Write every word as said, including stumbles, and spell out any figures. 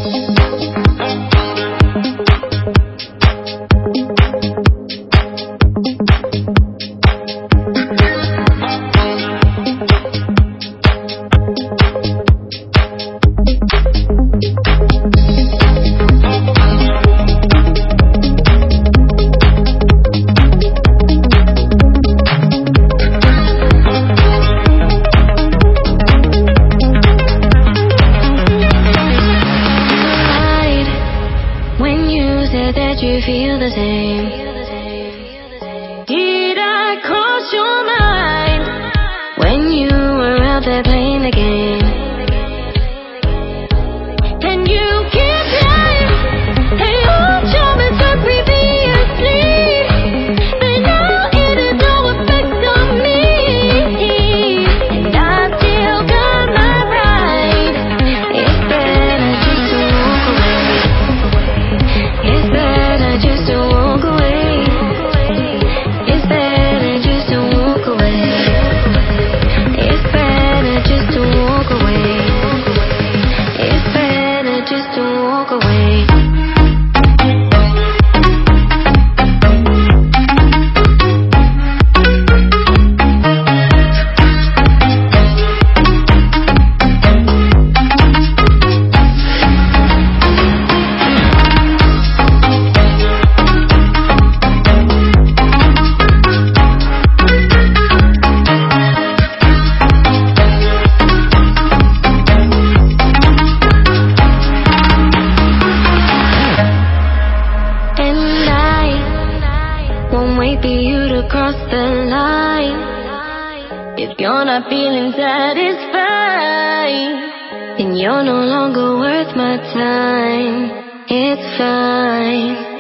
Did you feel the same? Did I cross your mind when you were out there playing the game? And you keep lying, and your charming so previously, but now it has no effect on me. And I still got my pride. It's better just to walk away. It's better just to walk away. It's better just to walk away. It's better just to walk away. It's better just to walk away. Won't wait for you to cross the line. If you're not feeling satisfied, then you're no longer worth my time. It's fine.